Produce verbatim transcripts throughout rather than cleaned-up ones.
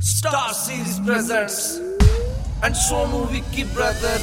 Star Series presents and Sonu Vicky brother.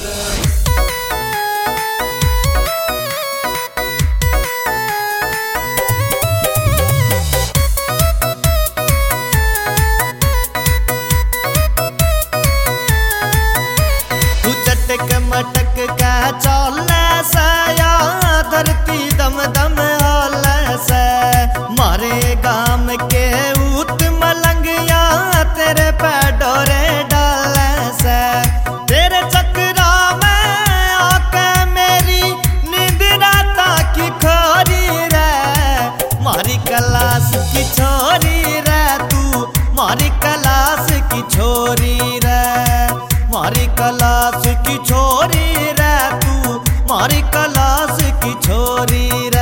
तू चटक मटक का चौले से या धरती दम दम हौले से मारे गाम के ऊत मलंगिया तेरे पे डोरे डाले से तेरे चक्रा में आके मेरी नींद राता की खोरी रे मारी कलास की छोरी रे तू मारी कलास की छोरी रे मारी कलास की छोरी रे तू मारी कलास की छोरी रे।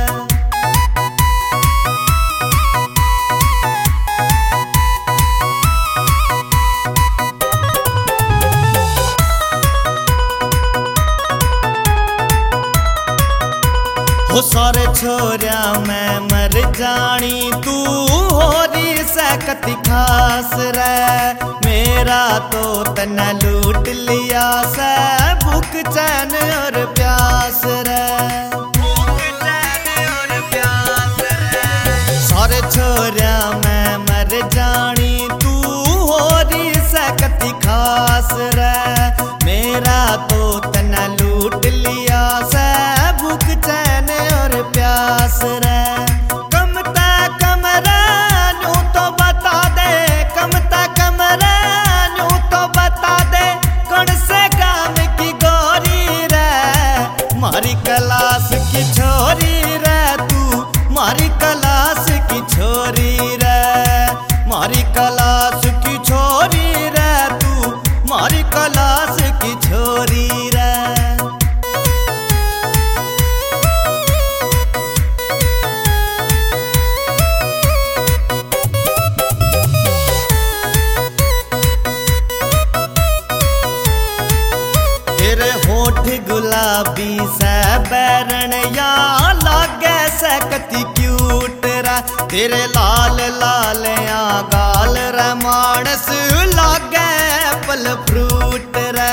हो सारे छोरिया मैं मर जानी तू होरी से कति खास रे मेरा तो तना लूट लिया से भूख चैन और प्यास रे भूख चैन और प्यास रे सारे छोरिया मैं मर जानी तू होरी से कति खास रे मेरा तो तना लूट लिया से भूख चैन और प्यास रे कमता कमरा नू तो बता दे कमता कमरा नू तो बता दे कौन से काम की गोरी रे मारी कलास की छोरी रे तू मारी कलास की छोरी रे मारी कलास की छोरी रे तू मारी कलास की छोरी रे। तेरे होठ गुलाबी से बैरण या लागे से कति क्यूट रा तेरे लाल लाल या गाल रे मानस लागे फल फ्रूट रे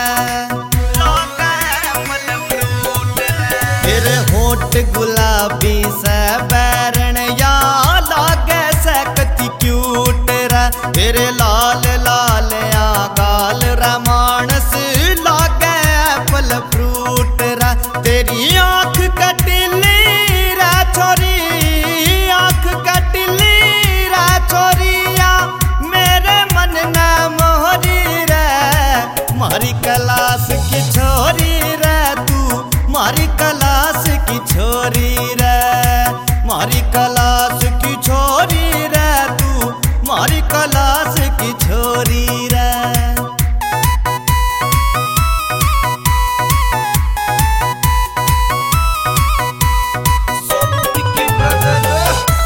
तेरे होठ गुलाबी से बैरण या लागे से कति क्यूट रा तेरे लाल लाल या गाल रे मानस लागे फल फ्रूट रा तेरी आँख कटिली रा छोरी आँख कटिली रा छोरिया मेरे मन ना मोहरी रे मारी कलास की छोरी रे तू मारी कलास की छोरी रे मारी कलास की छोरी रे तू मारी कलास की छोरी रे। Sonu Vicky brother.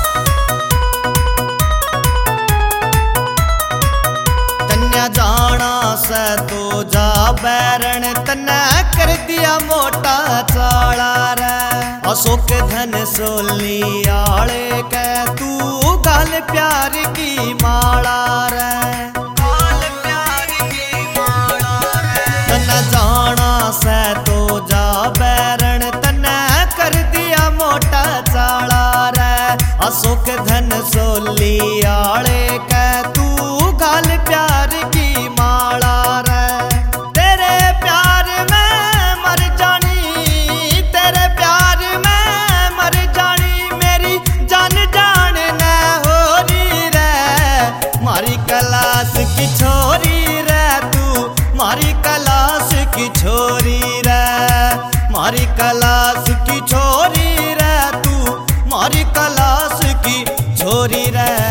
तन्या जाना से तो जा बैरण तन्ने कर दिया मोटा चाला रे अशोक धन सोली आले के तू गाल प्यार की माला रे गाल प्यार की माला रे तन्ने जाना से तो जा बैरण तन्ने कर दिया मोटा चाला रे अशोक धन सोली आले के तू गाल प्यार की माला रे तेरे प्यार में मर जानी तेरे प्यार में मर जानी मेरी जान जान न हो रही रे मारी कलास की छोरी रे तू मारी कलास की छोरी रे मारी कलास की छोरी रे तू मारी कलास की छोरी रे।